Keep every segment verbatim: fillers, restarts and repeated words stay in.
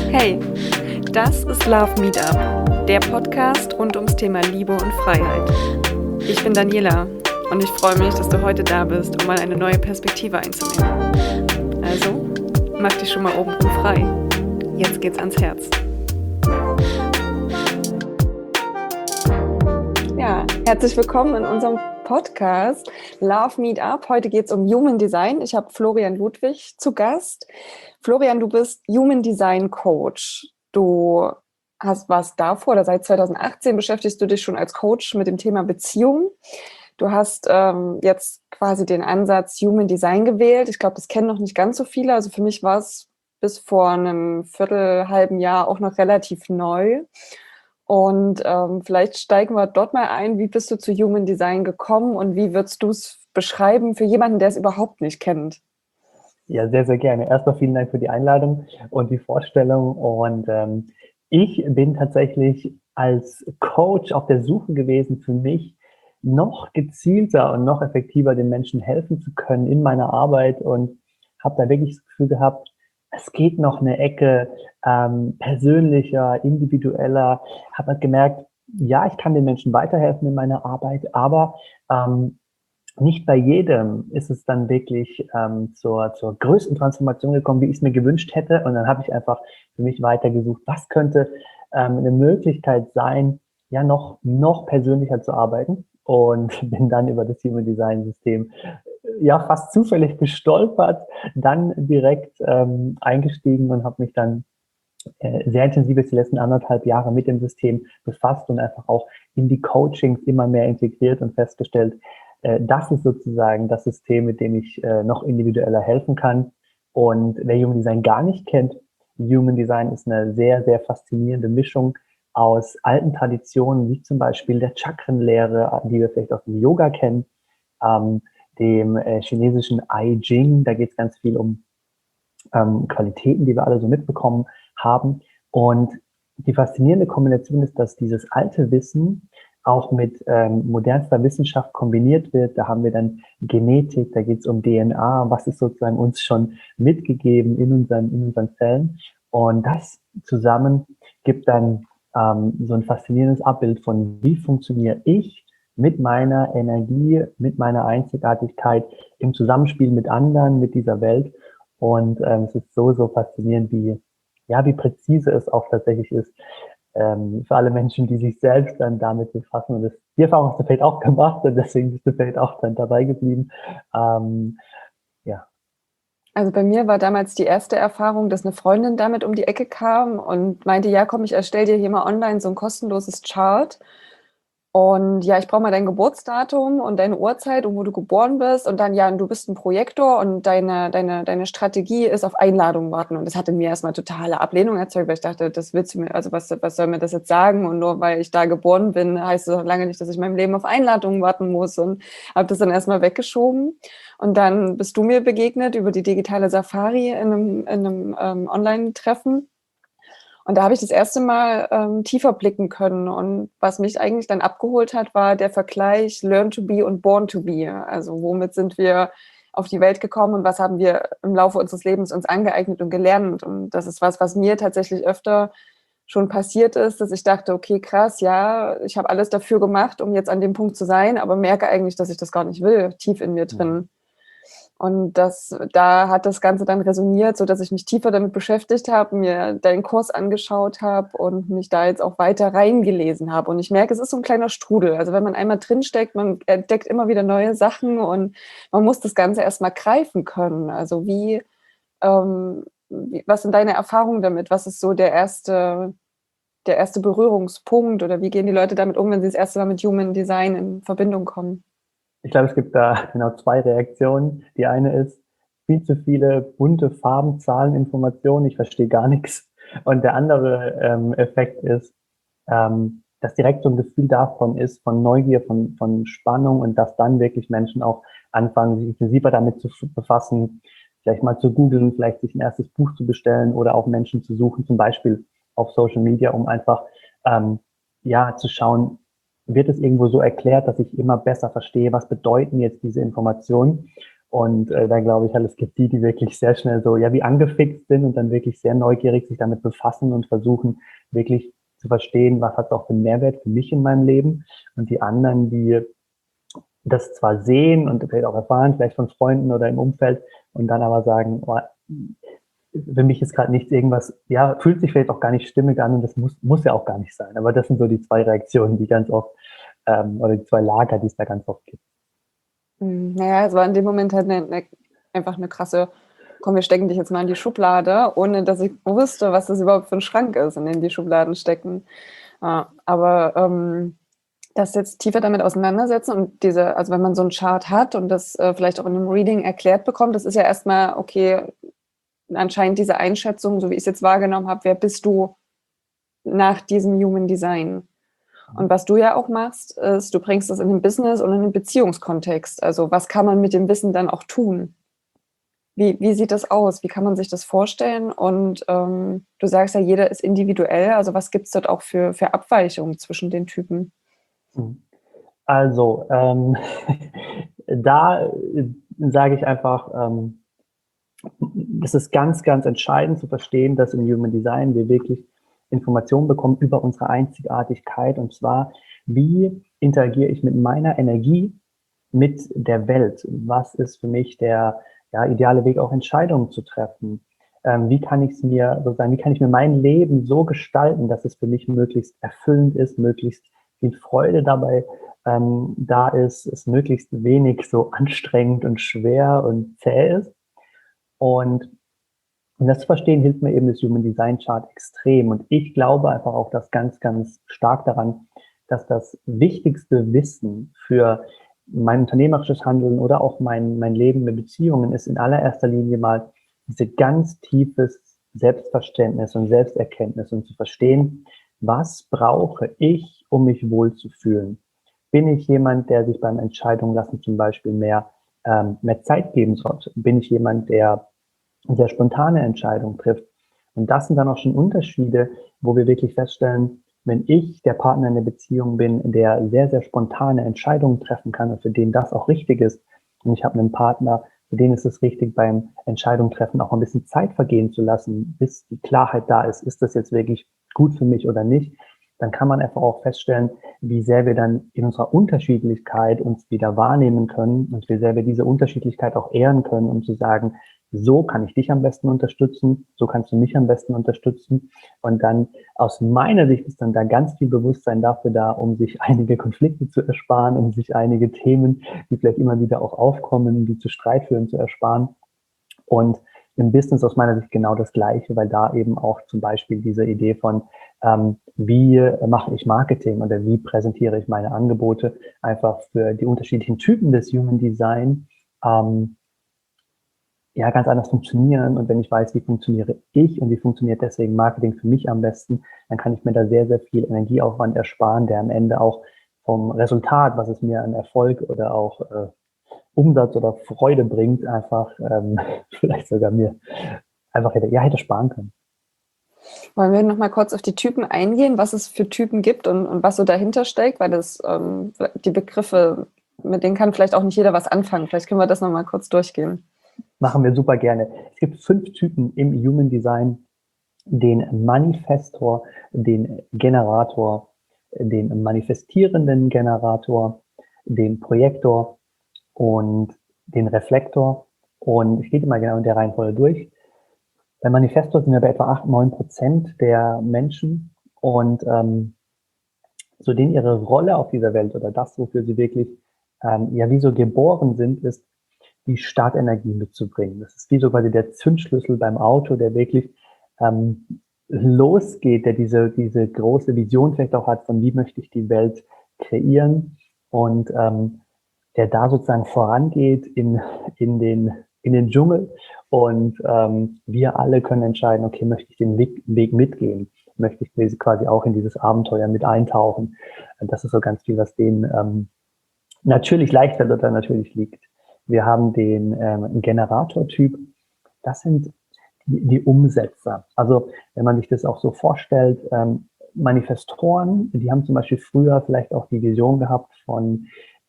Hey, das ist Love Meetup, der Podcast rund ums Thema Liebe und Freiheit. Ich bin Daniela und ich freue mich, dass du heute da bist, um mal eine neue Perspektive einzunehmen. Also, mach dich schon mal oben frei. Jetzt geht's ans Herz. Ja, herzlich willkommen in unserem Podcast Love Meetup. Heute geht es um Human Design. Ich habe Florian Ludwig zu Gast. Florian, du bist Human Design Coach. Du hast was davor, oder seit zwanzig achtzehn beschäftigst du dich schon als Coach mit dem Thema Beziehung. Du hast ähm, jetzt quasi den Ansatz Human Design gewählt. Ich glaube, das kennen noch nicht ganz so viele. Also für mich war es bis vor einem Viertel, halben Jahr auch noch relativ neu. Und ähm, vielleicht steigen wir dort mal ein. Wie bist du zu Human Design gekommen und wie würdest du es beschreiben für jemanden, der es überhaupt nicht kennt? Ja, sehr, sehr gerne. Erstmal vielen Dank für die Einladung und die Vorstellung. Und ähm, ich bin tatsächlich als Coach auf der Suche gewesen, für mich noch gezielter und noch effektiver den Menschen helfen zu können in meiner Arbeit, und habe da wirklich das Gefühl gehabt, es geht noch eine Ecke ähm, persönlicher, individueller. Habe halt gemerkt, ja, ich kann den Menschen weiterhelfen in meiner Arbeit, aber ähm, nicht bei jedem ist es dann wirklich ähm, zur, zur größten Transformation gekommen, wie ich es mir gewünscht hätte. Und dann habe ich einfach für mich weitergesucht, was könnte ähm, eine Möglichkeit sein, ja, noch, noch persönlicher zu arbeiten. Und bin dann über das Human Design System äh, ja fast zufällig gestolpert, dann direkt ähm, eingestiegen und habe mich dann äh, sehr intensiv jetzt die letzten anderthalb Jahre mit dem System befasst und einfach auch in die Coachings immer mehr integriert und festgestellt, äh, das ist sozusagen das System, mit dem ich äh, noch individueller helfen kann. Und wer Human Design gar nicht kennt, Human Design ist eine sehr, sehr faszinierende Mischung aus alten Traditionen, wie zum Beispiel der Chakrenlehre, die wir vielleicht aus dem Yoga kennen, ähm, dem äh, chinesischen I Ching. Da geht es ganz viel um ähm, Qualitäten, die wir alle so mitbekommen haben. Und die faszinierende Kombination ist, dass dieses alte Wissen auch mit ähm, modernster Wissenschaft kombiniert wird. Da haben wir dann Genetik, da geht es um D N A, was ist sozusagen uns schon mitgegeben in unseren, in unseren Zellen. Und das zusammen gibt dann ähm, so ein faszinierendes Abbild von, wie funktioniere ich mit meiner Energie, mit meiner Einzigartigkeit im Zusammenspiel mit anderen, mit dieser Welt. Und ähm, es ist so, so faszinierend, wie, ja, wie präzise es auch tatsächlich ist, ähm, für alle Menschen, die sich selbst dann damit befassen. Und das, die Erfahrung hast du vielleicht auch gemacht, und deswegen bist du vielleicht auch dann dabei geblieben. Ähm, ja. Also bei mir war damals die erste Erfahrung, dass eine Freundin damit um die Ecke kam und meinte, ja komm, ich erstelle dir hier mal online so ein kostenloses Chart. Und ja, ich brauche mal dein Geburtsdatum und deine Uhrzeit und wo du geboren bist. Und dann, ja, und du bist ein Projektor und deine, deine, deine Strategie ist auf Einladung warten. Und das hatte mir erstmal totale Ablehnung erzeugt, weil ich dachte, das willst du mir, also was, was soll mir das jetzt sagen? Und nur weil ich da geboren bin, heißt es noch lange nicht, dass ich mein Leben auf Einladungen warten muss. Und habe das dann erstmal weggeschoben. Und dann bist du mir begegnet über die digitale Safari in einem, in einem ähm, Online-Treffen. Und da habe ich das erste Mal ähm, tiefer blicken können. Und was mich eigentlich dann abgeholt hat, war der Vergleich Learn to be und Born to be. Also womit sind wir auf die Welt gekommen und was haben wir im Laufe unseres Lebens uns angeeignet und gelernt. Und das ist was, was mir tatsächlich öfter schon passiert ist, dass ich dachte, okay, krass, ja, ich habe alles dafür gemacht, um jetzt an dem Punkt zu sein, aber merke eigentlich, dass ich das gar nicht will, tief in mir drin. Und das, da hat das Ganze dann resoniert, so dass ich mich tiefer damit beschäftigt habe, mir deinen Kurs angeschaut habe und mich da jetzt auch weiter reingelesen habe. Und ich merke, es ist so ein kleiner Strudel. Also wenn man einmal drinsteckt, man entdeckt immer wieder neue Sachen und man muss das Ganze erstmal greifen können. Also wie, ähm, wie, was sind deine Erfahrungen damit? Was ist so der erste, der erste Berührungspunkt oder wie gehen die Leute damit um, wenn sie das erste Mal mit Human Design in Verbindung kommen? Ich glaube, es gibt da genau zwei Reaktionen. Die eine ist, viel zu viele bunte Farben, Zahlen, Informationen, ich verstehe gar nichts. Und der andere ähm, Effekt ist, ähm, dass direkt so ein Gefühl davon ist, von Neugier, von, von Spannung, und dass dann wirklich Menschen auch anfangen, sich intensiver damit zu befassen, vielleicht mal zu googeln, vielleicht sich ein erstes Buch zu bestellen oder auch Menschen zu suchen, zum Beispiel auf Social Media, um einfach ähm, ja zu schauen, wird es irgendwo so erklärt, dass ich immer besser verstehe, was bedeuten jetzt diese Informationen. Und äh, da glaube ich halt, es gibt die, die wirklich sehr schnell so, ja, wie angefixt sind und dann wirklich sehr neugierig sich damit befassen und versuchen, wirklich zu verstehen, was hat es auch für einen Mehrwert für mich in meinem Leben. Und die anderen, die das zwar sehen und vielleicht auch erfahren, vielleicht von Freunden oder im Umfeld und dann aber sagen, oh, für mich ist gerade nichts irgendwas, ja, fühlt sich vielleicht auch gar nicht stimmig an und das muss, muss ja auch gar nicht sein. Aber das sind so die zwei Reaktionen, die ganz oft, ähm, oder die zwei Lager, die es da ganz oft gibt. Hm, naja, es war in dem Moment halt 'ne 'ne einfach 'ne krasse: „Komm, wir stecken dich jetzt mal in die Schublade“, ohne dass ich wusste, was das überhaupt für 'n Schrank ist, in den die Schubladen stecken. Ja, aber, ähm, das jetzt tiefer damit auseinandersetzen und diese also, wenn man so 'n Chart hat und das, äh, vielleicht auch in 'nem Reading erklärt bekommt, das ist ja erst mal okay, anscheinend diese Einschätzung, so wie ich's jetzt wahrgenommen habe, wer bist du nach diesem Human Design? Und was du ja auch machst, ist, du bringst das in den Business und in den Beziehungskontext. Also, was kann man mit dem Wissen dann auch tun? Wie wie sieht das aus? Wie kann man sich das vorstellen? Und, ähm, du sagst ja, jeder ist individuell. Also, was gibt's dort auch für für Abweichungen zwischen den Typen? Mhm. Also, ähm, da äh, sage ich einfach, ähm, es ist ganz, ganz entscheidend zu verstehen, dass im Human Design wir wirklich Informationen bekommen über unsere Einzigartigkeit und zwar, wie interagiere ich mit meiner Energie mit der Welt? Was ist für mich der ja, ideale Weg, auch Entscheidungen zu treffen? Ähm, wie kann ich es mir sozusagen, wie kann ich mir mein Leben so gestalten, dass es für mich möglichst erfüllend ist, möglichst viel Freude dabei ähm, da ist, es möglichst wenig so anstrengend und schwer und zäh ist. Und um das zu verstehen, hilft mir eben das Human Design Chart extrem. Und ich glaube einfach auch das ganz, ganz stark daran, dass das wichtigste Wissen für mein unternehmerisches Handeln oder auch mein, mein Leben mit Beziehungen ist in allererster Linie mal diese ganz tiefes Selbstverständnis und Selbsterkenntnis und zu verstehen, was brauche ich, um mich wohlzufühlen? Bin ich jemand, der sich beim Entscheidungen lassen zum Beispiel mehr, ähm, mehr Zeit geben sollte? Bin ich jemand, der sehr spontane Entscheidungen trifft? Und das sind dann auch schon Unterschiede, wo wir wirklich feststellen, wenn ich der Partner in der Beziehung bin, der sehr, sehr spontane Entscheidungen treffen kann und für den das auch richtig ist, und ich habe einen Partner, für den ist es richtig, beim Entscheidungen treffen auch ein bisschen Zeit vergehen zu lassen, bis die Klarheit da ist, ist das jetzt wirklich gut für mich oder nicht, dann kann man einfach auch feststellen, wie sehr wir dann in unserer Unterschiedlichkeit uns wieder wahrnehmen können und wie sehr wir diese Unterschiedlichkeit auch ehren können, um zu sagen, so kann ich dich am besten unterstützen, so kannst du mich am besten unterstützen. Und dann aus meiner Sicht ist dann da ganz viel Bewusstsein dafür da, um sich einige Konflikte zu ersparen, um sich einige Themen, die vielleicht immer wieder auch aufkommen, die zu Streit führen, zu ersparen. Und im Business aus meiner Sicht genau das Gleiche, weil da eben auch zum Beispiel diese Idee von, ähm, wie mache ich Marketing oder wie präsentiere ich meine Angebote einfach für die unterschiedlichen Typen des Human Design, ähm, ja, ganz anders funktionieren. Und wenn ich weiß, wie funktioniere ich und wie funktioniert deswegen Marketing für mich am besten, dann kann ich mir da sehr, sehr viel Energieaufwand ersparen, der am Ende auch vom Resultat, was es mir an Erfolg oder auch äh, Umsatz oder Freude bringt, einfach ähm, vielleicht sogar mir einfach hätte, ja, hätte sparen können. Wollen wir noch mal kurz auf die Typen eingehen, was es für Typen gibt und und was so dahinter steckt? Weil das, ähm die Begriffe, mit denen kann vielleicht auch nicht jeder was anfangen. Vielleicht können wir das noch mal kurz durchgehen. Machen wir super gerne. Es gibt fünf Typen im Human Design: den Manifestor, den Generator, den manifestierenden Generator, den Projektor und den Reflektor. Und ich gehe die mal genau in der Reihenfolge durch. Beim Manifestor sind wir bei etwa acht, neun Prozent der Menschen und ähm, so denen ihre Rolle auf dieser Welt oder das, wofür sie wirklich ähm, ja wie so geboren sind, ist, die Startenergie mitzubringen. Das ist wie so quasi der Zündschlüssel beim Auto, der wirklich ähm, losgeht, der diese, diese große Vision vielleicht auch hat, von wie möchte ich die Welt kreieren und ähm, der da sozusagen vorangeht in, in, den, in den Dschungel und ähm, wir alle können entscheiden, okay, möchte ich den Weg, Weg mitgehen, möchte ich quasi auch in dieses Abenteuer mit eintauchen. Das ist so ganz viel, was denen ähm, natürlich leicht fällt oder natürlich liegt. Wir haben den ähm, Generator-Typ. Das sind die, die Umsetzer. Also wenn man sich das auch so vorstellt, ähm, Manifestoren, die haben zum Beispiel früher vielleicht auch die Vision gehabt von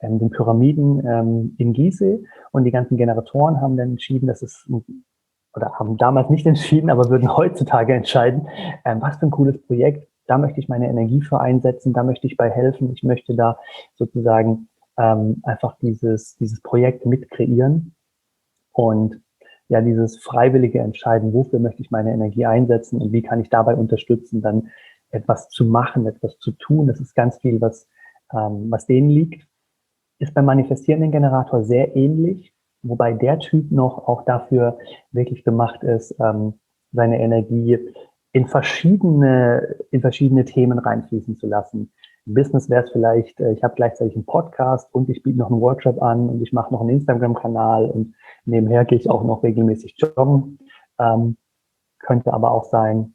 ähm, den Pyramiden ähm, in Gizeh und die ganzen Generatoren haben dann entschieden, dass es, oder haben damals nicht entschieden, aber würden heutzutage entscheiden, ähm, was für ein cooles Projekt, da möchte ich meine Energie für einsetzen, da möchte ich bei helfen, ich möchte da sozusagen ähm, einfach dieses, dieses Projekt mit kreieren und ja, dieses freiwillige Entscheiden, wofür möchte ich meine Energie einsetzen und wie kann ich dabei unterstützen, dann etwas zu machen, etwas zu tun. Das ist ganz viel, was, ähm, was denen liegt. Ist beim manifestierenden Generator sehr ähnlich, wobei der Typ noch auch dafür wirklich gemacht ist, ähm, seine Energie in verschiedene, in verschiedene Themen reinfließen zu lassen. Im Business wäre es vielleicht, äh, ich habe gleichzeitig einen Podcast und ich biete noch einen Workshop an und ich mache noch einen Instagram-Kanal und nebenher gehe ich auch noch regelmäßig joggen. Ähm, könnte aber auch sein,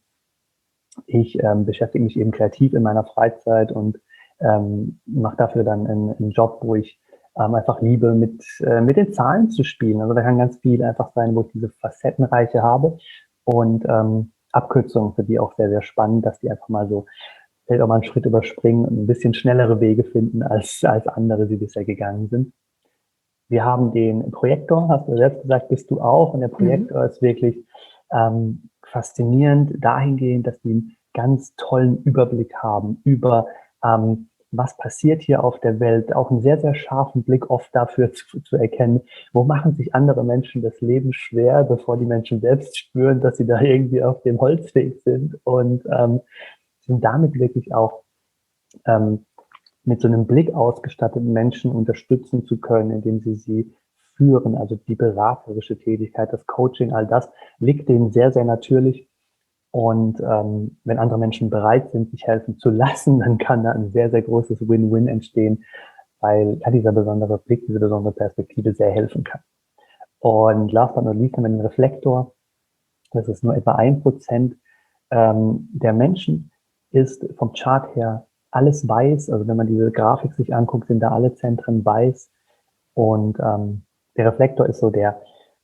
ich ähm, beschäftige mich eben kreativ in meiner Freizeit und ähm, mache dafür dann einen, einen Job, wo ich ähm, einfach liebe, mit, äh, mit den Zahlen zu spielen. Also da kann ganz viel einfach sein, wo ich diese Facettenreiche habe und ähm, Abkürzungen für die auch sehr, sehr spannend, dass die einfach mal so vielleicht auch mal einen Schritt überspringen und ein bisschen schnellere Wege finden, als, als andere, die bisher gegangen sind. Wir haben den Projektor, hast du selbst gesagt, bist du auch. Und der Mhm. Projektor ist wirklich ähm, faszinierend dahingehend, dass die einen ganz tollen Überblick haben über, ähm, was passiert hier auf der Welt. Auch einen sehr, sehr scharfen Blick oft dafür zu, zu erkennen, wo machen sich andere Menschen das Leben schwer, bevor die Menschen selbst spüren, dass sie da irgendwie auf dem Holzweg sind. Und ähm, sind damit wirklich auch ähm, mit so einem Blick ausgestatteten Menschen unterstützen zu können, indem sie sie führen. Also die beraterische Tätigkeit, das Coaching, all das liegt denen sehr, sehr natürlich. Und ähm, wenn andere Menschen bereit sind, sich helfen zu lassen, dann kann da ein sehr, sehr großes Win-Win entstehen, weil ja, dieser besondere Blick, diese besondere Perspektive sehr helfen kann. Und last but not least haben wir den Reflektor. Das ist nur etwa ein Prozent ähm, der Menschen, ist vom Chart her alles weiß. Also wenn man diese Grafik sich anguckt, sind da alle Zentren weiß. Und ähm, der Reflektor ist so der,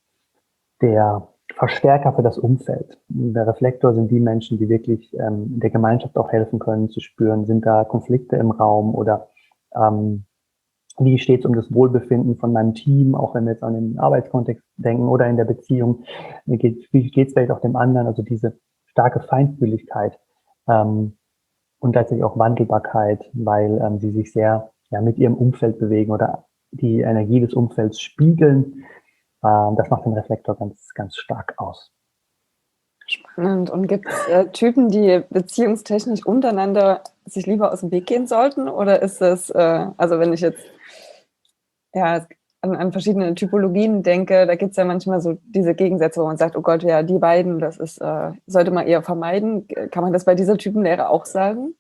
der Verstärker für das Umfeld. Der Reflektor sind die Menschen, die wirklich ähm, der Gemeinschaft auch helfen können zu spüren, sind da Konflikte im Raum oder ähm, wie steht es um das Wohlbefinden von meinem Team, auch wenn wir jetzt an den Arbeitskontext denken oder in der Beziehung, wie geht es vielleicht auch dem anderen, also diese starke Feinfühligkeit ähm, und gleichzeitig auch Wandelbarkeit, weil ähm, sie sich sehr ja, mit ihrem Umfeld bewegen oder die Energie des Umfelds spiegeln. Ähm, das macht den Reflektor ganz, ganz stark aus. Spannend. Und gibt es äh, Typen, die beziehungstechnisch untereinander sich lieber aus dem Weg gehen sollten? Oder ist es, äh, also wenn ich jetzt ja, an, an verschiedene Typologien denke, da gibt es ja manchmal so diese Gegensätze, wo man sagt, oh Gott, ja, die beiden, das ist, äh, sollte man eher vermeiden. Kann man das bei dieser Typenlehre auch sagen?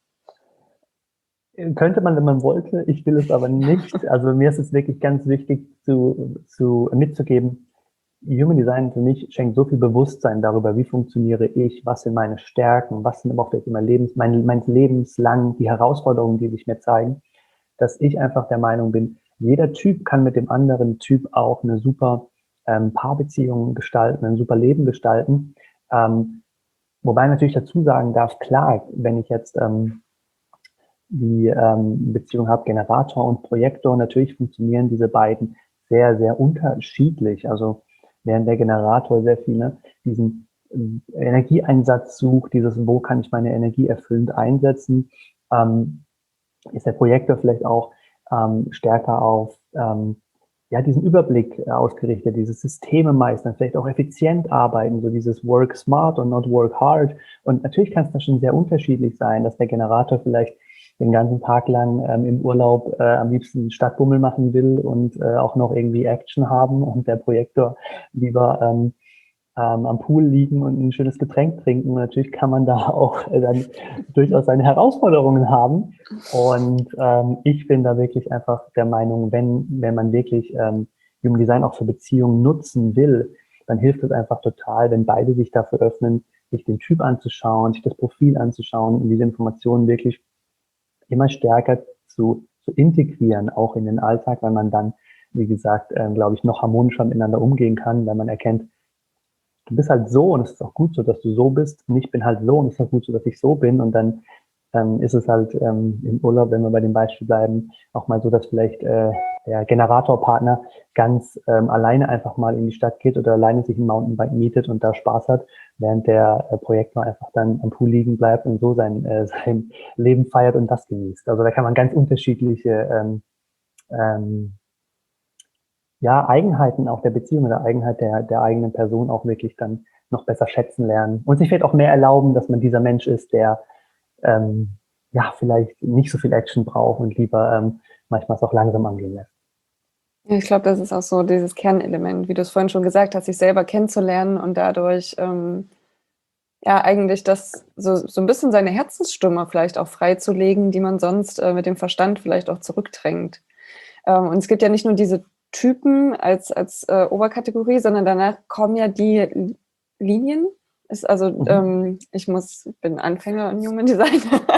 Könnte man, wenn man wollte, ich will es aber nicht. Also mir ist es wirklich ganz wichtig zu, zu mitzugeben, Human Design für mich schenkt so viel Bewusstsein darüber, wie funktioniere ich, was sind meine Stärken, was sind aber auch vielleicht immer Lebens, mein, mein lebenslang die Herausforderungen, die sich mir zeigen, dass ich einfach der Meinung bin, jeder Typ kann mit dem anderen Typ auch eine super ähm, Paarbeziehung gestalten, ein super Leben gestalten. Ähm, wobei ich natürlich dazu sagen darf, klar, wenn ich jetzt ähm, die ähm, Beziehung habe, Generator und Projektor, natürlich funktionieren diese beiden sehr, sehr unterschiedlich. Also während der Generator sehr viel ne, diesen äh, Energieeinsatz sucht, dieses, wo kann ich meine Energie erfüllend einsetzen, ähm, ist der Projektor vielleicht auch ähm, stärker auf ähm, ja, diesen Überblick äh, ausgerichtet, diese Systeme meistern, vielleicht auch effizient arbeiten, so dieses Work smart und not work hard. Und natürlich kann es da schon sehr unterschiedlich sein, dass der Generator vielleicht den ganzen Tag lang ähm, im Urlaub äh, am liebsten Stadtbummel machen will und äh, auch noch irgendwie Action haben und der Projektor lieber ähm, ähm, am Pool liegen und ein schönes Getränk trinken. Und natürlich kann man da auch äh, dann durchaus seine Herausforderungen haben. Und ähm, ich bin da wirklich einfach der Meinung, wenn, wenn man wirklich ähm, Human Design auch für Beziehungen nutzen will, dann hilft es einfach total, wenn beide sich dafür öffnen, sich den Typ anzuschauen, sich das Profil anzuschauen und diese Informationen wirklich immer stärker zu, zu integrieren, auch in den Alltag, weil man dann, wie gesagt, äh, glaube ich, noch harmonischer miteinander umgehen kann, weil man erkennt, du bist halt so und es ist auch gut so, dass du so bist und ich bin halt so und es ist auch gut so, dass ich so bin und dann ähm, ist es halt ähm, im Urlaub, wenn wir bei dem Beispiel bleiben, auch mal so, dass vielleicht äh, der Generatorpartner ganz ähm, alleine einfach mal in die Stadt geht oder alleine sich ein Mountainbike mietet und da Spaß hat, während der äh, Projektor einfach dann am Pool liegen bleibt und so sein, äh, sein Leben feiert und das genießt. Also da kann man ganz unterschiedliche ähm, ähm, ja, Eigenheiten auch der Beziehung oder Eigenheit der, der eigenen Person auch wirklich dann noch besser schätzen lernen und sich vielleicht auch mehr erlauben, dass man dieser Mensch ist, der ähm, ja vielleicht nicht so viel Action braucht und lieber ähm, manchmal es auch langsam angehen lässt. Ja, ich glaube, das ist auch so dieses Kernelement, wie du es vorhin schon gesagt hast, sich selber kennenzulernen und dadurch ähm, ja eigentlich das so, so ein bisschen seine Herzensstimme vielleicht auch freizulegen, die man sonst äh, mit dem Verstand vielleicht auch zurückdrängt. Ähm, und es gibt ja nicht nur diese Typen als, als äh, Oberkategorie, sondern danach kommen ja die Linien. Ist also, Mhm. ähm, ich muss, bin Anfänger in Human Design.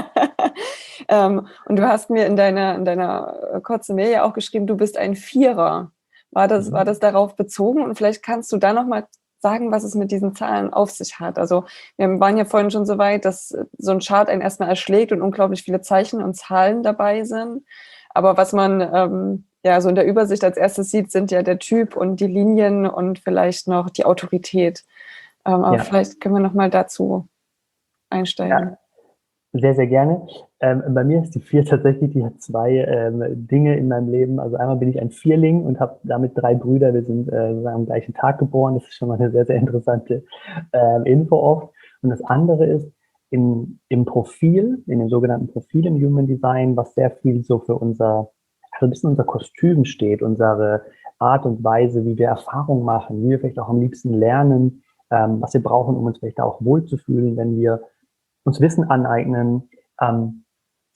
ähm, und du hast mir in deiner, in deiner kurzen Mail ja auch geschrieben, du bist ein Vierer. War das, war Mhm. das darauf bezogen? Und vielleicht kannst du da nochmal sagen, was es mit diesen Zahlen auf sich hat. Also wir waren ja vorhin schon so weit, dass so ein Chart einen erstmal erschlägt und unglaublich viele Zeichen und Zahlen dabei sind. Aber was man ähm, ja so in der Übersicht als erstes sieht, sind ja der Typ und die Linien und vielleicht noch die Autorität. Ähm, aber Ja. vielleicht können wir noch mal dazu einsteigen. Ja, sehr, sehr gerne. Ähm, bei mir ist die Vier tatsächlich, die hat zwei ähm, Dinge in meinem Leben. Also einmal bin ich ein Vierling und habe damit drei Brüder. Wir sind äh, am gleichen Tag geboren. Das ist schon mal eine sehr, sehr interessante ähm, Info oft. Und das andere ist, in, im Profil, in dem sogenannten Profil im Human Design, was sehr viel so für unser, also ein bisschen unser Kostüm steht, unsere Art und Weise, wie wir Erfahrungen machen, wie wir vielleicht auch am liebsten lernen, ähm, was wir brauchen, um uns vielleicht auch wohlzufühlen, wenn wir uns Wissen aneignen. Ähm,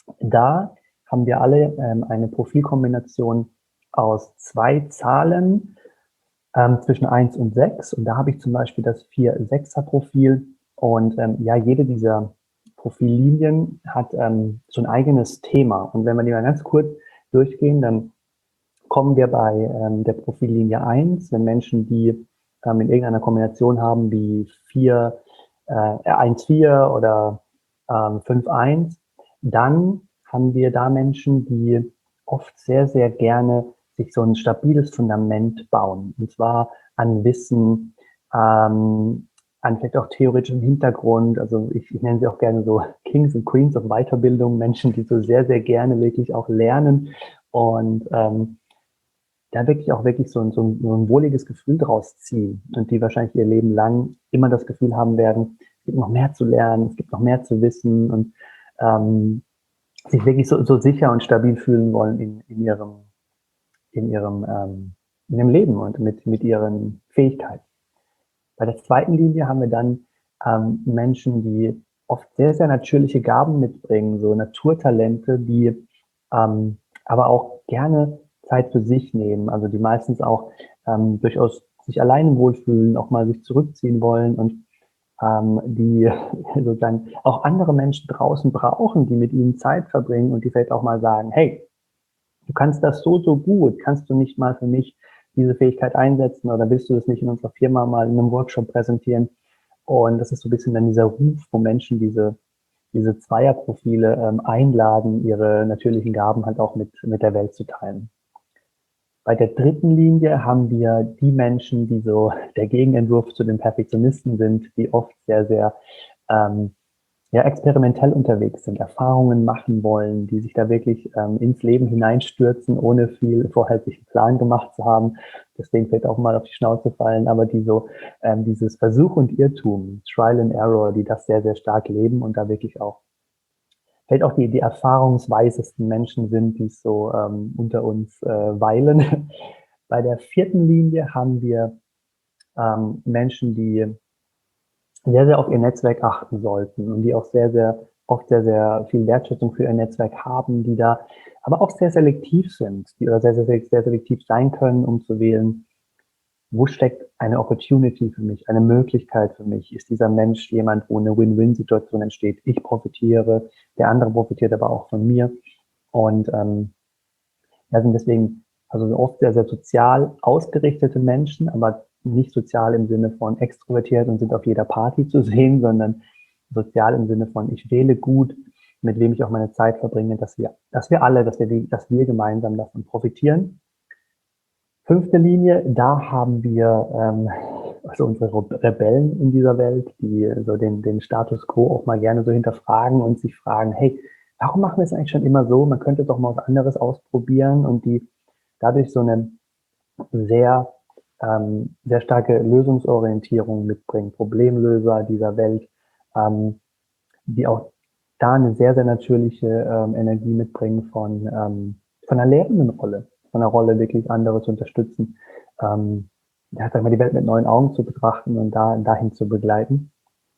da haben wir alle ähm, eine Profilkombination aus zwei Zahlen ähm, zwischen eins und sechs. Und da habe ich zum Beispiel das vier-sechser-Profil. Und ähm, ja, jede dieser Profillinien hat ähm, so ein eigenes Thema. Und wenn wir die mal ganz kurz durchgehen, dann kommen wir bei ähm, der Profillinie eins, wenn Menschen, die ähm, in irgendeiner Kombination haben, wie vier, äh, eins vier oder ähm, fünf eins, dann haben wir da Menschen, die oft sehr, sehr gerne sich so ein stabiles Fundament bauen. Und zwar an Wissen, ähm, an vielleicht auch theoretischem Hintergrund. Also ich, ich nenne sie auch gerne so Kings und Queens of Weiterbildung, Menschen, die so sehr, sehr gerne wirklich auch lernen und ähm, da wirklich auch wirklich so ein, so ein, so ein wohliges Gefühl draus ziehen und die wahrscheinlich ihr Leben lang immer das Gefühl haben werden, es gibt noch mehr zu lernen, es gibt noch mehr zu wissen und ähm, sich wirklich so, so sicher und stabil fühlen wollen in, in ihrem, in ihrem, ähm, in ihrem Leben und mit, mit ihren Fähigkeiten. Bei der zweiten Linie haben wir dann ähm, Menschen, die oft sehr, sehr natürliche Gaben mitbringen, so Naturtalente, die ähm, aber auch gerne Zeit für sich nehmen, also die meistens auch ähm, durchaus sich alleine wohlfühlen, auch mal sich zurückziehen wollen und ähm, die sozusagen auch andere Menschen draußen brauchen, die mit ihnen Zeit verbringen und die vielleicht auch mal sagen, hey, du kannst das so, so gut, kannst du nicht mal für mich diese Fähigkeit einsetzen oder willst du das nicht in unserer Firma mal in einem Workshop präsentieren? Und das ist so ein bisschen dann dieser Ruf, wo Menschen diese, diese Zweierprofile ähm, einladen, ihre natürlichen Gaben halt auch mit, mit der Welt zu teilen. Bei der dritten Linie haben wir die Menschen, die so der Gegenentwurf zu den Perfektionisten sind, die oft sehr, sehr ähm, ja, experimentell unterwegs sind, Erfahrungen machen wollen, die sich da wirklich ähm, ins Leben hineinstürzen, ohne viel vorher sich einen Plan gemacht zu haben, deswegen vielleicht auch mal auf die Schnauze fallen, aber die so ähm, dieses Versuch und Irrtum, Trial and Error, die das sehr, sehr stark leben und da wirklich auch vielleicht auch die, die erfahrungsweisesten Menschen sind, die so ähm, unter uns äh, weilen. Bei der vierten Linie haben wir ähm, Menschen, die sehr, sehr auf ihr Netzwerk achten sollten und die auch sehr, sehr oft sehr, sehr viel Wertschätzung für ihr Netzwerk haben, die da aber auch sehr selektiv sind, die oder sehr, sehr, sehr, sehr selektiv sein können, um zu wählen, wo steckt eine Opportunity für mich, eine Möglichkeit für mich? Ist dieser Mensch jemand, wo eine Win-Win-Situation entsteht? Ich profitiere, der andere profitiert aber auch von mir. Und ähm, ja, sind deswegen also oft sehr, sehr sozial ausgerichtete Menschen, aber nicht sozial im Sinne von extrovertiert und sind auf jeder Party zu sehen, sondern sozial im Sinne von ich wähle gut, mit wem ich auch meine Zeit verbringe, dass wir, dass wir alle, dass wir, dass wir gemeinsam davon profitieren. Fünfte Linie, da haben wir ähm, also unsere Rebellen in dieser Welt, die so den, den Status quo auch mal gerne so hinterfragen und sich fragen, hey, warum machen wir es eigentlich schon immer so? Man könnte doch mal was anderes ausprobieren und die dadurch so eine sehr, ähm, sehr starke Lösungsorientierung mitbringen, Problemlöser dieser Welt, ähm, die auch da eine sehr, sehr natürliche ähm, Energie mitbringen von, ähm, von einer lehrenden Rolle, von einer Rolle wirklich andere zu unterstützen, ähm, ja, sag mal, die Welt mit neuen Augen zu betrachten und da dahin zu begleiten.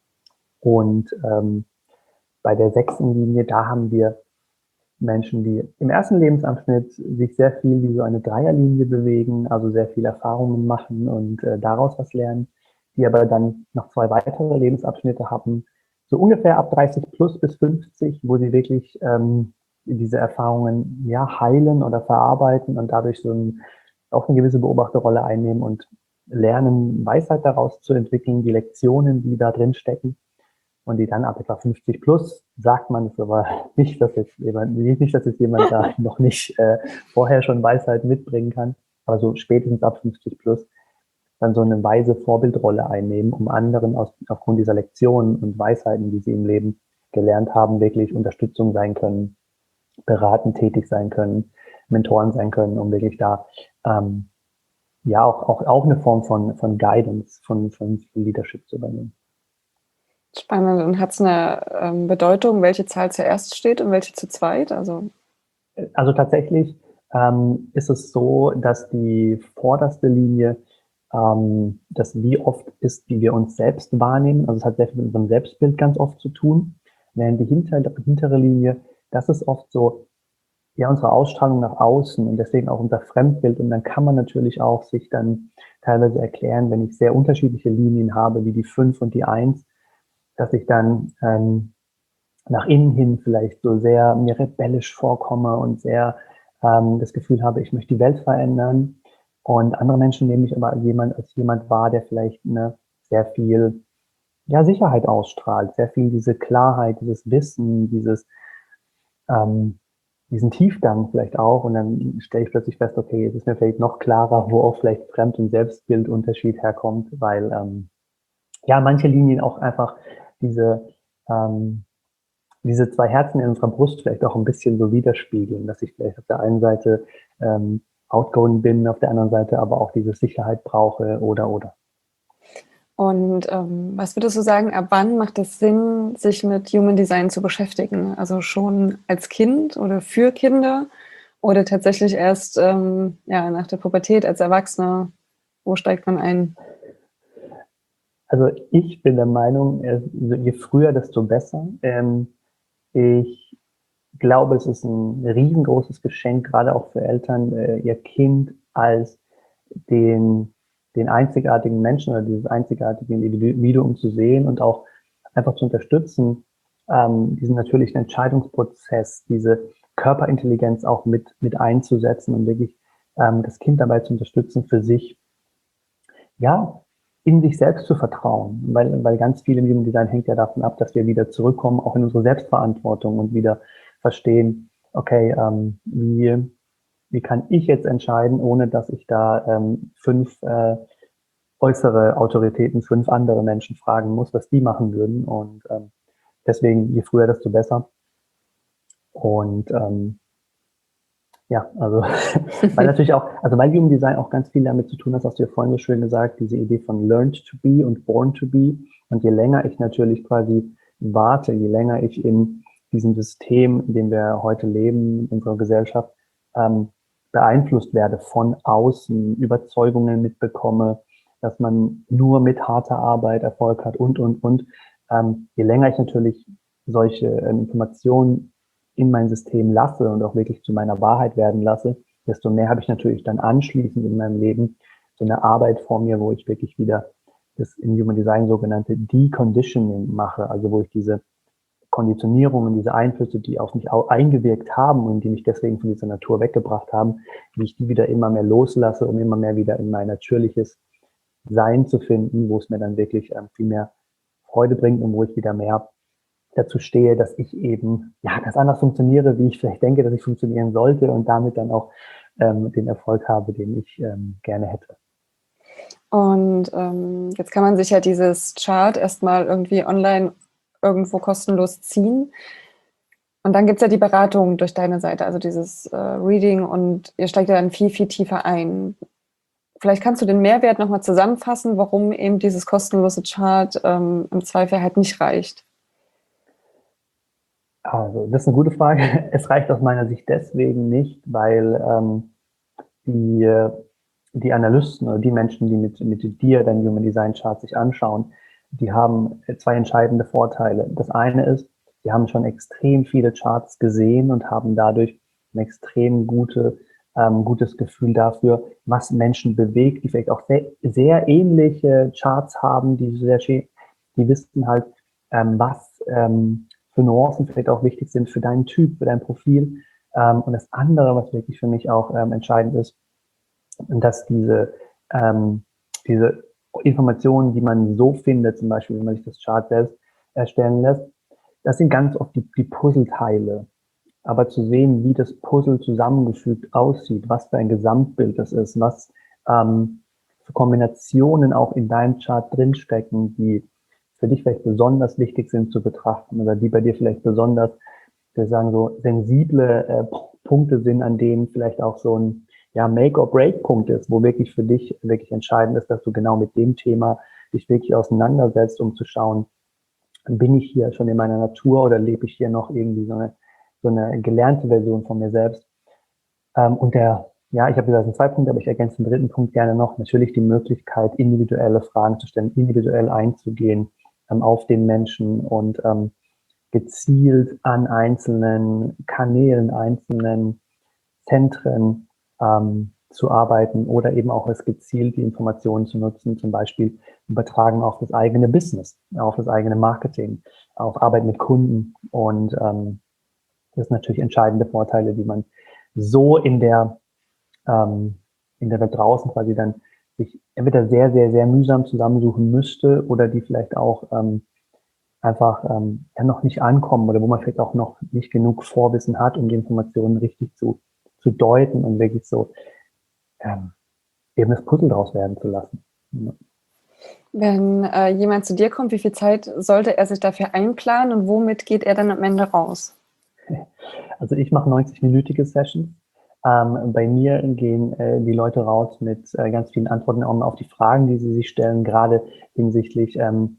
Und ähm, bei der sechsten Linie, da haben wir Menschen, die im ersten Lebensabschnitt sich sehr viel wie so eine Dreierlinie bewegen, also sehr viel Erfahrungen machen und äh, daraus was lernen, die aber dann noch zwei weitere Lebensabschnitte haben, so ungefähr ab dreißig plus bis fünfzig, wo sie wirklich ähm, diese Erfahrungen ja heilen oder verarbeiten und dadurch so ein, auch eine gewisse Beobachterrolle einnehmen und lernen, Weisheit daraus zu entwickeln, die Lektionen, die da drin stecken. Und die dann ab etwa fünfzig plus sagt man es aber nicht, dass jetzt jemand, nicht, dass jetzt jemand da noch nicht äh, vorher schon Weisheit mitbringen kann, aber so spätestens ab fünfzig plus dann so eine weise Vorbildrolle einnehmen, um anderen aus, aufgrund dieser Lektionen und Weisheiten, die sie im Leben gelernt haben, wirklich Unterstützung sein können, beratend tätig sein können, Mentoren sein können, um wirklich da ähm, ja auch, auch, auch eine Form von, von Guidance, von, von Leadership zu übernehmen. Spannend. Und hat es eine ähm, Bedeutung, welche Zahl zuerst steht und welche zu zweit? Also, also tatsächlich ähm, ist es so, dass die vorderste Linie ähm, das wie oft ist, wie wir uns selbst wahrnehmen. Also es hat sehr viel mit unserem Selbstbild ganz oft zu tun. Während die hintere, hintere Linie, das ist oft so, ja, unsere Ausstrahlung nach außen und deswegen auch unser Fremdbild. Und dann kann man natürlich auch sich dann teilweise erklären, wenn ich sehr unterschiedliche Linien habe, wie die fünf und die eins, dass ich dann ähm, nach innen hin vielleicht so sehr mir rebellisch vorkomme und sehr ähm, das Gefühl habe, ich möchte die Welt verändern. Und andere Menschen nehmen mich aber jemand, als jemand wahr, der vielleicht eine sehr viel ja, Sicherheit ausstrahlt, sehr viel diese Klarheit, dieses Wissen, dieses ähm, diesen Tiefgang vielleicht auch. Und dann stelle ich plötzlich fest, okay, es ist mir vielleicht noch klarer, wo auch vielleicht Fremd- und Selbstbildunterschied herkommt, weil ähm, ja manche Linien auch einfach diese ähm, diese zwei Herzen in unserer Brust vielleicht auch ein bisschen so widerspiegeln, dass ich vielleicht auf der einen Seite ähm, outgoing bin, auf der anderen Seite aber auch diese Sicherheit brauche oder oder. und ähm, was würdest du sagen, ab wann macht es Sinn, sich mit Human Design zu beschäftigen? Also schon als Kind oder für Kinder oder tatsächlich erst ähm, ja, nach der Pubertät als Erwachsener? Wo steigt man ein? Also ich bin der Meinung, je früher, desto besser. Ähm, ich glaube, es ist ein riesengroßes Geschenk, gerade auch für Eltern, äh, ihr Kind als den, den einzigartigen Menschen oder dieses einzigartige Individuum zu sehen und auch einfach zu unterstützen, ähm, diesen natürlichen Entscheidungsprozess, diese Körperintelligenz auch mit, mit einzusetzen und wirklich ähm, das Kind dabei zu unterstützen, für sich, ja, in sich selbst zu vertrauen, weil, weil ganz viel im Human Design hängt ja davon ab, dass wir wieder zurückkommen, auch in unsere Selbstverantwortung und wieder verstehen, okay, ähm, wie, wie kann ich jetzt entscheiden, ohne dass ich da ähm, fünf äh, äußere Autoritäten, fünf andere Menschen fragen muss, was die machen würden. Und ähm, deswegen, je früher, desto besser. Und ähm, ja, also, weil natürlich auch, also weil Human Design auch ganz viel damit zu tun hat, hast du ja vorhin so schön gesagt, diese Idee von learned to be und born to be. Und je länger ich natürlich quasi warte, je länger ich in diesem System, in dem wir heute leben, in unserer Gesellschaft, ähm, beeinflusst werde von außen, Überzeugungen mitbekomme, dass man nur mit harter Arbeit Erfolg hat und, und, und. Ähm, je länger ich natürlich solche äh, Informationen in mein System lasse und auch wirklich zu meiner Wahrheit werden lasse, desto mehr habe ich natürlich dann anschließend in meinem Leben so eine Arbeit vor mir, wo ich wirklich wieder das im Human Design sogenannte Deconditioning mache, also wo ich diese Konditionierungen, diese Einflüsse, die auf mich eingewirkt haben und die mich deswegen von dieser Natur weggebracht haben, wie ich die wieder immer mehr loslasse, um immer mehr wieder in mein natürliches Sein zu finden, wo es mir dann wirklich ähm, viel mehr Freude bringt und wo ich wieder mehr dazu stehe, dass ich eben ja ganz anders funktioniere, wie ich vielleicht denke, dass ich funktionieren sollte und damit dann auch ähm, den Erfolg habe, den ich ähm, gerne hätte. Und ähm, jetzt kann man sich ja dieses Chart erstmal irgendwie online irgendwo kostenlos ziehen. Und dann gibt es ja die Beratung durch deine Seite, also dieses äh, Reading, und ihr steigt ja dann viel, viel tiefer ein. Vielleicht kannst du den Mehrwert nochmal zusammenfassen, warum eben dieses kostenlose Chart ähm, im Zweifel halt nicht reicht. Also, das ist eine gute Frage. Es reicht aus meiner Sicht deswegen nicht, weil ähm, die, die Analysten oder die Menschen, die mit, mit dir dein Human Design Chart sich anschauen, die haben zwei entscheidende Vorteile. Das eine ist, die haben schon extrem viele Charts gesehen und haben dadurch ein extrem gute, ähm, gutes Gefühl dafür, was Menschen bewegt, die vielleicht auch sehr, sehr ähnliche Charts haben, die sehr, die wissen halt, ähm, was ähm, für Nuancen vielleicht auch wichtig sind für deinen Typ, für dein Profil. Ähm, und das andere, was wirklich für mich auch ähm, entscheidend ist, dass diese, ähm, diese Informationen, die man so findet, zum Beispiel, wenn man sich das Chart selbst erstellen lässt, das sind ganz oft die, die Puzzleteile. Aber zu sehen, wie das Puzzle zusammengefügt aussieht, was für ein Gesamtbild das ist, was ähm, für Kombinationen auch in deinem Chart drinstecken, die für dich vielleicht besonders wichtig sind zu betrachten oder die bei dir vielleicht besonders, wir sagen so, sensible äh, Punkte sind, an denen vielleicht auch so ein ja, Make-or-Break-Punkt ist, wo wirklich für dich wirklich entscheidend ist, dass du genau mit dem Thema dich wirklich auseinandersetzt, um zu schauen, bin ich hier schon in meiner Natur oder lebe ich hier noch irgendwie so eine, so eine gelernte Version von mir selbst. Ähm, und der, ja, ich habe gesagt, es sind zwei Punkte, aber ich ergänze den dritten Punkt gerne noch. Natürlich die Möglichkeit, individuelle Fragen zu stellen, individuell einzugehen ähm, auf den Menschen und ähm, gezielt an einzelnen Kanälen, einzelnen Zentren ähm, zu arbeiten oder eben auch es gezielt die Informationen zu nutzen, zum Beispiel übertragen auf das eigene Business, auf das eigene Marketing, auf Arbeit mit Kunden. Und ähm, das sind natürlich entscheidende Vorteile, die man so in der, ähm, in der Welt draußen quasi dann sich entweder sehr, sehr, sehr mühsam zusammensuchen müsste oder die vielleicht auch ähm, einfach ähm, ja, noch nicht ankommen oder wo man vielleicht auch noch nicht genug Vorwissen hat, um die Informationen richtig zu, zu deuten und wirklich so ähm, eben das Puzzle draus werden zu lassen. Ja. Wenn äh, jemand zu dir kommt, wie viel Zeit sollte er sich dafür einplanen und womit geht er dann am Ende raus? Also ich mache neunzig-minütige Sessions. Ähm, bei mir gehen äh, die Leute raus mit äh, ganz vielen Antworten auf die Fragen, die sie sich stellen, gerade hinsichtlich, ähm,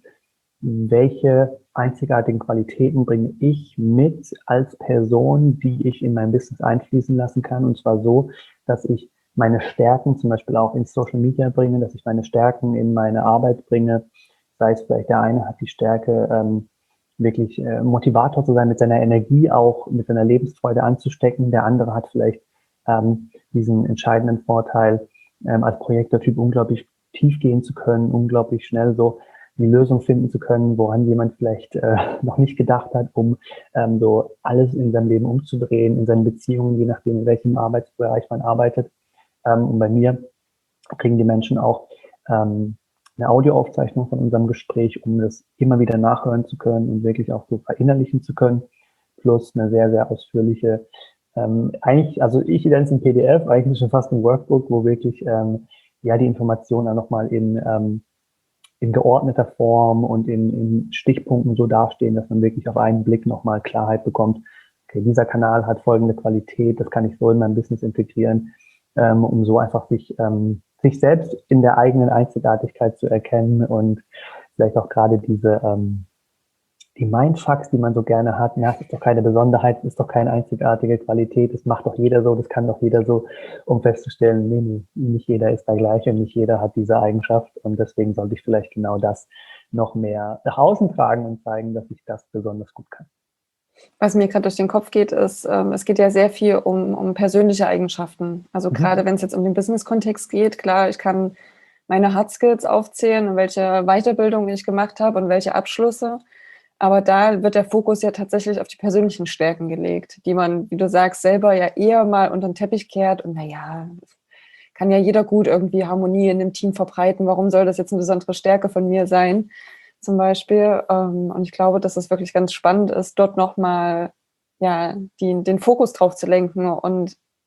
welche einzigartigen Qualitäten bringe ich mit als Person, die ich in mein Business einfließen lassen kann. Und zwar so, dass ich meine Stärken zum Beispiel auch in Social Media bringe, dass ich meine Stärken in meine Arbeit bringe. Sei es vielleicht der eine hat die Stärke, ähm, wirklich äh, Motivator zu sein, mit seiner Energie auch, mit seiner Lebensfreude anzustecken. Der andere hat vielleicht ähm, diesen entscheidenden Vorteil, ähm, als Projektortyp unglaublich tief gehen zu können, unglaublich schnell so die Lösung finden zu können, woran jemand vielleicht äh, noch nicht gedacht hat, um ähm, so alles in seinem Leben umzudrehen, in seinen Beziehungen, je nachdem, in welchem Arbeitsbereich man arbeitet. Ähm, und bei mir kriegen die Menschen auch ähm, eine Audioaufzeichnung von unserem Gespräch, um das immer wieder nachhören zu können und wirklich auch so verinnerlichen zu können, plus eine sehr, sehr ausführliche, ähm, eigentlich, also ich nenne es ein P D F, eigentlich schon fast ein Workbook, wo wirklich ähm, ja die Informationen dann nochmal in ähm, in geordneter Form und in, in Stichpunkten so dastehen, dass man wirklich auf einen Blick nochmal Klarheit bekommt. Okay, dieser Kanal hat folgende Qualität, das kann ich so in mein Business integrieren, ähm, um so einfach sich, ähm, sich selbst in der eigenen Einzigartigkeit zu erkennen und vielleicht auch gerade diese, ähm, die Mindfucks, die man so gerne hat, ja, das ist doch keine Besonderheit, das ist doch keine einzigartige Qualität, das macht doch jeder so, das kann doch jeder so, um festzustellen, nee, nee, nicht jeder ist da gleich und nicht jeder hat diese Eigenschaft und deswegen sollte ich vielleicht genau das noch mehr nach außen tragen und zeigen, dass ich das besonders gut kann. Was mir gerade durch den Kopf geht, ist, ähm, es geht ja sehr viel um, um persönliche Eigenschaften. Also Mhm. gerade wenn es jetzt um den Business-Kontext geht, klar, ich kann meine Hard Skills aufzählen und welche Weiterbildung ich gemacht habe und welche Abschlüsse. Aber da wird der Fokus ja tatsächlich auf die persönlichen Stärken gelegt, die man, wie du sagst, selber ja eher mal unter den Teppich kehrt. Und naja, kann ja jeder gut irgendwie Harmonie in dem Team verbreiten. Warum soll das jetzt eine besondere Stärke von mir sein, zum Beispiel? Und ich glaube, dass es wirklich ganz spannend ist, dort nochmal ja, die, den Fokus drauf zu lenken und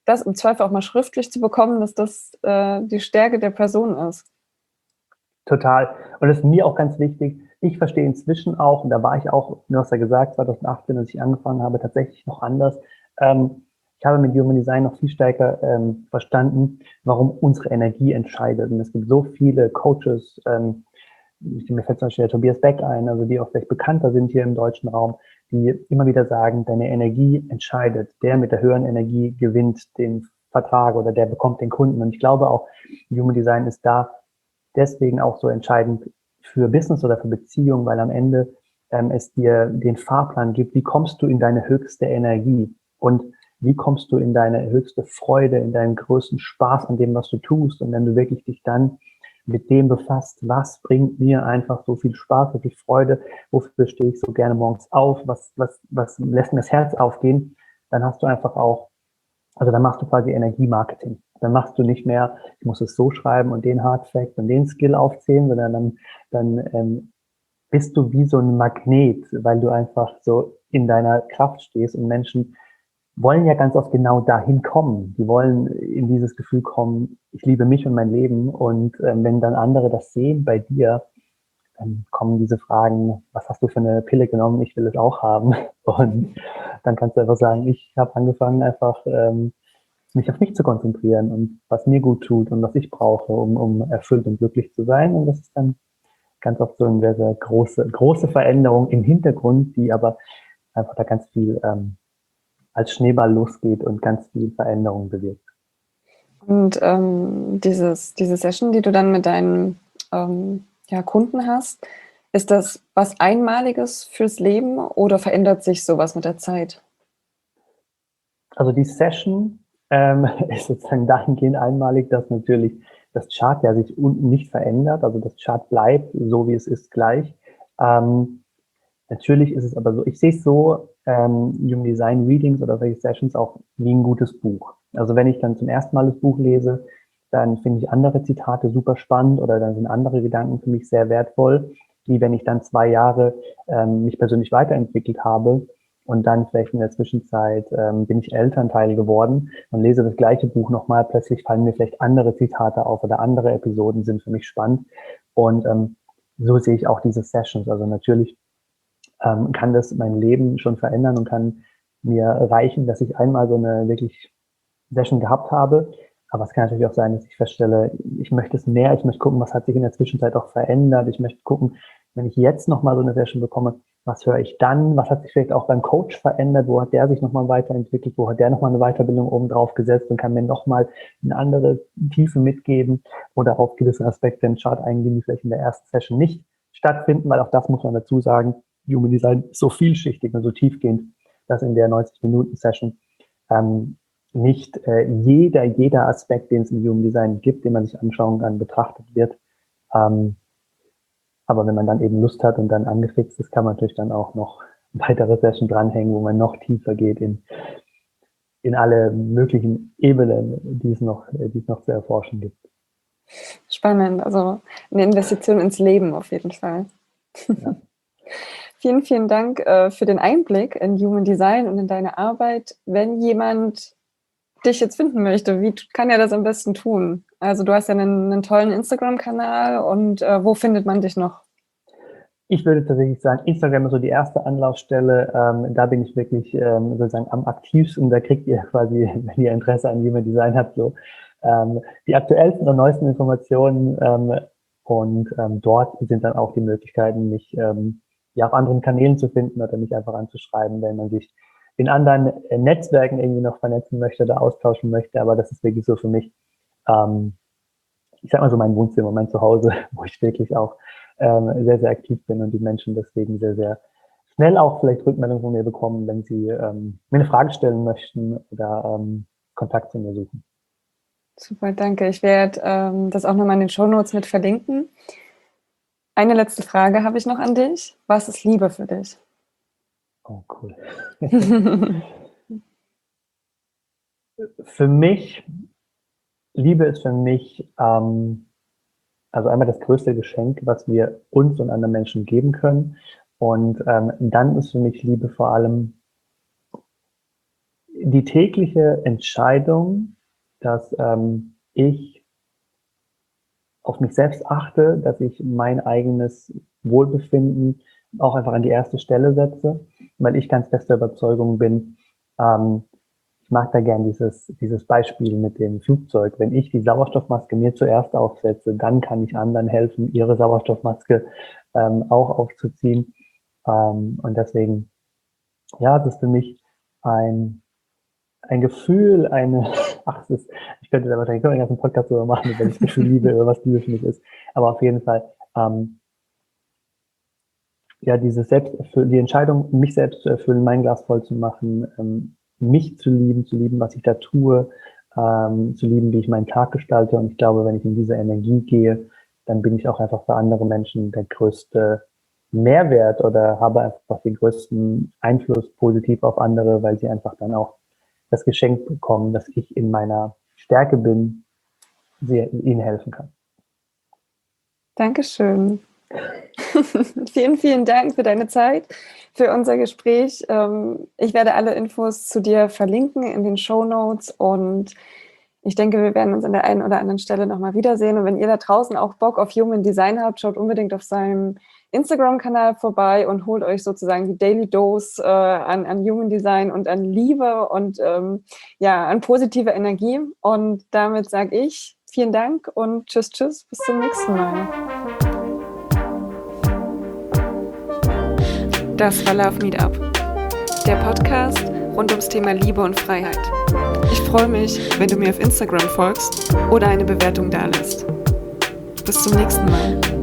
das im Zweifel auch mal schriftlich zu bekommen, dass das äh, die Stärke der Person ist. Total. Und das ist mir auch ganz wichtig. Ich verstehe inzwischen auch, und da war ich auch, du hast ja gesagt, zwanzig achtzehn, als ich angefangen habe, tatsächlich noch anders. Ähm, ich habe mit Human Design noch viel stärker ähm, verstanden, warum unsere Energie entscheidet. Und es gibt so viele Coaches, ähm, mir fällt zum Beispiel der Tobias Beck ein, also die auch vielleicht bekannter sind hier im deutschen Raum, die immer wieder sagen, deine Energie entscheidet. Der mit der höheren Energie gewinnt den Vertrag oder der bekommt den Kunden. Und ich glaube auch, Human Design ist da deswegen auch so entscheidend für Business oder für Beziehungen, weil am Ende ähm, es dir den Fahrplan gibt, wie kommst du in deine höchste Energie und wie kommst du in deine höchste Freude, in deinen größten Spaß an dem, was du tust. Und wenn du wirklich dich dann mit dem befasst, was bringt mir einfach so viel Spaß, so viel Freude, wofür stehe ich so gerne morgens auf, was, was, was lässt mir das Herz aufgehen, dann hast du einfach auch, also dann machst du quasi Energiemarketing. Dann machst du nicht mehr, ich muss es so schreiben und den Hardfact und den Skill aufzählen, sondern dann, dann ähm, bist du wie so ein Magnet, weil du einfach so in deiner Kraft stehst und Menschen wollen ja ganz oft genau dahin kommen. Die wollen in dieses Gefühl kommen, ich liebe mich und mein Leben. Und ähm, wenn dann andere das sehen bei dir, dann kommen diese Fragen, was hast du für eine Pille genommen? Ich will es auch haben. Und dann kannst du einfach sagen, ich habe angefangen, einfach ähm, mich auf mich zu konzentrieren und was mir gut tut und was ich brauche, um, um erfüllt und glücklich zu sein. Und das ist dann ganz oft so eine sehr, sehr große, große Veränderung im Hintergrund, die aber einfach da ganz viel ähm, als Schneeball losgeht und ganz viel Veränderung bewirkt. Und ähm, dieses, diese Session, die du dann mit deinen ähm, ja, Kunden hast, ist das was Einmaliges fürs Leben oder verändert sich sowas mit der Zeit? Also die Session ähm, ist sozusagen dahingehend einmalig, dass natürlich das Chart ja sich unten nicht verändert. Also das Chart bleibt so, wie es ist, gleich. Ähm, natürlich ist es aber so, ich sehe es so, ähm, Human Design Readings oder solche Sessions auch wie ein gutes Buch. Also wenn ich dann zum ersten Mal das Buch lese, dann finde ich andere Zitate super spannend oder dann sind andere Gedanken für mich sehr wertvoll, wie wenn ich dann zwei Jahre ähm, mich persönlich weiterentwickelt habe und dann vielleicht in der Zwischenzeit ähm, bin ich Elternteil geworden und lese das gleiche Buch nochmal, plötzlich fallen mir vielleicht andere Zitate auf oder andere Episoden sind für mich spannend und ähm, so sehe ich auch diese Sessions. Also natürlich ähm, kann das mein Leben schon verändern und kann mir reichen, dass ich einmal so eine wirklich Session gehabt habe. Aber es kann natürlich auch sein, dass ich feststelle, ich möchte es mehr, ich möchte gucken, was hat sich in der Zwischenzeit auch verändert. Ich möchte gucken, wenn ich jetzt nochmal so eine Session bekomme, was höre ich dann? Was hat sich vielleicht auch beim Coach verändert? Wo hat der sich nochmal weiterentwickelt? Wo hat der nochmal eine Weiterbildung oben drauf gesetzt und kann mir nochmal eine andere Tiefe mitgeben oder auf gewisse Aspekte im Chart eingehen, die vielleicht in der ersten Session nicht stattfinden, weil auch das muss man dazu sagen, Human Design ist so vielschichtig und so tiefgehend, dass in der neunzig-Minuten-Session ähm, nicht äh, jeder, jeder Aspekt, den es im Human Design gibt, den man sich anschauen kann, betrachtet wird. Ähm, aber wenn man dann eben Lust hat und dann angefixt ist, kann man natürlich dann auch noch weitere Session dranhängen, wo man noch tiefer geht in, in alle möglichen Ebenen, die es noch, die es noch zu erforschen gibt. Spannend, also eine Investition ins Leben auf jeden Fall. Ja. Vielen, vielen Dank äh, für den Einblick in Human Design und in deine Arbeit. Wenn jemand dich jetzt finden möchte, wie kann er das am besten tun? Also du hast ja einen, einen tollen Instagram-Kanal und äh, wo findet man dich noch? Ich würde tatsächlich sagen, Instagram ist so die erste Anlaufstelle. Ähm, da bin ich wirklich ähm, sozusagen am aktivsten. Da kriegt ihr quasi, wenn ihr Interesse an Human Design habt, so ähm, die aktuellsten und neuesten Informationen. Ähm, und ähm, dort sind dann auch die Möglichkeiten, mich ähm, ja auf anderen Kanälen zu finden oder mich einfach anzuschreiben, wenn man sich in anderen äh, Netzwerken irgendwie noch vernetzen möchte oder austauschen möchte. Aber das ist wirklich so für mich, ähm, ich sag mal so mein Wohnzimmer, mein Zuhause, wo ich wirklich auch ähm, sehr, sehr aktiv bin und die Menschen deswegen sehr, sehr schnell auch vielleicht Rückmeldungen von mir bekommen, wenn sie ähm, mir eine Frage stellen möchten oder ähm, Kontakt zu mir suchen. Super, danke. Ich werde ähm, das auch nochmal in den Shownotes mit verlinken. Eine letzte Frage habe ich noch an dich. Was ist Liebe für dich? Oh, cool. Für mich, Liebe ist für mich ähm, also einmal das größte Geschenk, was wir uns und anderen Menschen geben können. Und ähm, dann ist für mich Liebe vor allem die tägliche Entscheidung, dass ähm, ich auf mich selbst achte, dass ich mein eigenes Wohlbefinden auch einfach an die erste Stelle setze, weil ich ganz fester Überzeugung bin, ähm, ich mag da gern dieses, dieses Beispiel mit dem Flugzeug. Wenn ich die Sauerstoffmaske mir zuerst aufsetze, dann kann ich anderen helfen, ihre Sauerstoffmaske ähm, auch aufzuziehen. Ähm, und deswegen, ja, das ist für mich ein, ein Gefühl, eine, ach, es ist, ich könnte da wahrscheinlich einen ganzen Podcast drüber machen, wenn ich das Gefühl liebe, über was Liebe für mich ist. Aber auf jeden Fall, ähm, ja, dieses Selbsterfüllen, die Entscheidung, mich selbst zu erfüllen, mein Glas voll zu machen, ähm, mich zu lieben, zu lieben, was ich da tue, ähm, zu lieben, wie ich meinen Tag gestalte. Und ich glaube, wenn ich in diese Energie gehe, dann bin ich auch einfach für andere Menschen der größte Mehrwert oder habe einfach den größten Einfluss positiv auf andere, weil sie einfach dann auch das Geschenk bekommen, dass ich in meiner Stärke bin, sie, ihnen helfen kann. Dankeschön. Vielen, vielen Dank für deine Zeit, für unser Gespräch. Ich werde alle Infos zu dir verlinken in den Shownotes und ich denke, wir werden uns an der einen oder anderen Stelle nochmal wiedersehen. Und wenn ihr da draußen auch Bock auf Human Design habt, schaut unbedingt auf seinem Instagram-Kanal vorbei und holt euch sozusagen die Daily Dose äh, an, an Human Design und an Liebe und ähm, ja, an positive Energie. Und damit sage ich vielen Dank und tschüss, tschüss, bis zum nächsten Mal. Das war Love Meetup, der Podcast rund ums Thema Liebe und Freiheit. Ich freue mich, wenn du mir auf Instagram folgst oder eine Bewertung dalässt. Bis zum nächsten Mal.